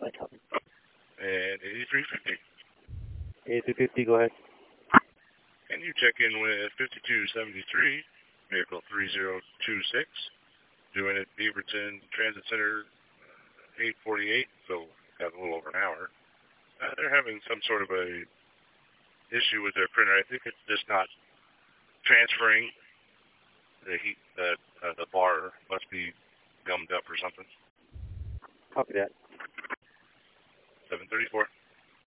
And 8350. 8350, go ahead. Can you check in with 5273, vehicle 3026, doing it Beaverton Transit Center, 848, so got a little over an hour. They're having some sort of a issue with their printer. I think it's just not transferring the heat. The bar must be gummed up or something. Copy that. 734.